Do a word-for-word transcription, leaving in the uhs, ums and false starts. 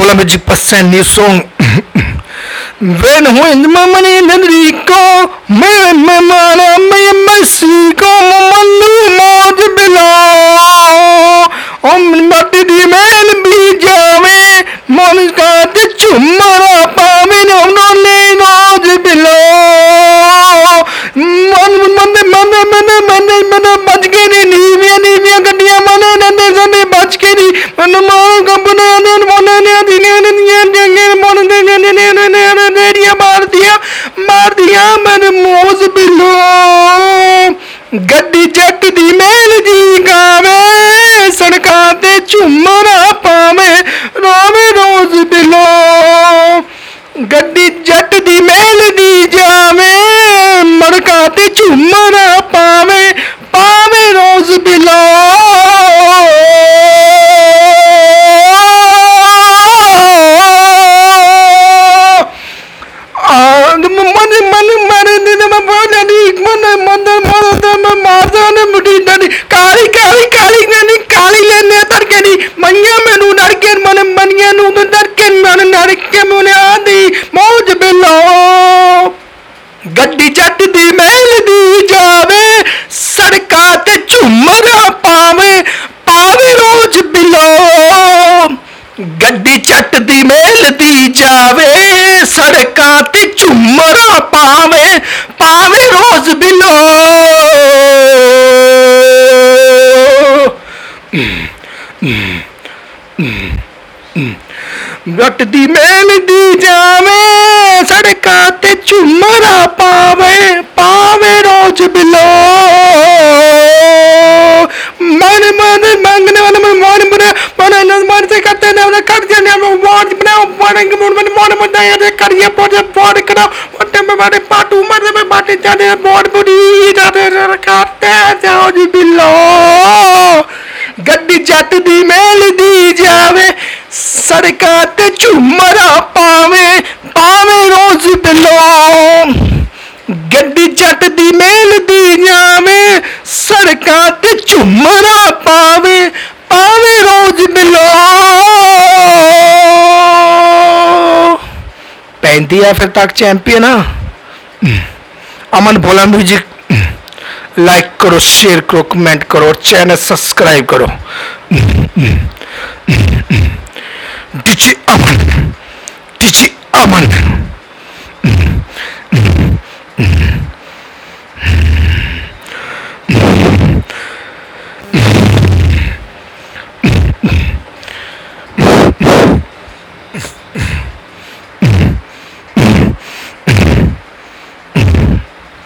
bola Magic Percent new song. When when mama in Enrico, me me mana me Mexico, manu moj below. Om mati di mel bi jawe, monica te chumara pame no no le moj below. Man man man man man man baj ke ni niviya niviya gaddiyan mane nande sane baj ke ni man man company ne mone ne dine ne ne mone ne ne ne ne ne ne मार दिया मार दिया मैंने मौज below गड्डी जट दी mail दी गावे सड़कां ते झूमरा पावे रोवे रोज बिलो गड्डी जट दी मेल दी जावे मड़कां ते झूमरा पावे पावे रोज बिलो काली काली काली ने काली लेने तड़के दी मनिया मैनू नड़के मन मनिया नू तड़के मन नड़के मुने आंदी मौज बिलो गड्डी जट दी महल दी जावे सड़कां ते झूमरा पावे पावे रोज बिलो गड्डी जट दी महल दी जावे सड़कां ते झूमरा पावे पावे रोज बिलो जट दी मेल दी जावे सड़कां ते झूमरा पावे पावे रोज बिलो मन मन मंगने वाले मन मन मन मन मन से करते ने उन्हें कर दिया ने वार्ड बनाओ वार्ड मन मन मन मन दाया दे करिए वार्ड वार्ड करो वार्ड में वार्ड पाटू मर में बाटे जाने वार्ड बुरी जाते करते जाओ जी बिलो गड्डी जट दी मेल दी जावे सड़कां ते झूमरा पावे पावे रोज बिलो गड्डी जट दी मेल दी जावे सड़कां ते झूमरा पावे पावे रोज बिलो पैंती है फिर तक champion Aman Bhola music like करो शेयर करो कमेंट करो और चैनल सब्सक्राइब करो DJ Aman DJ Aman Mm-hmm.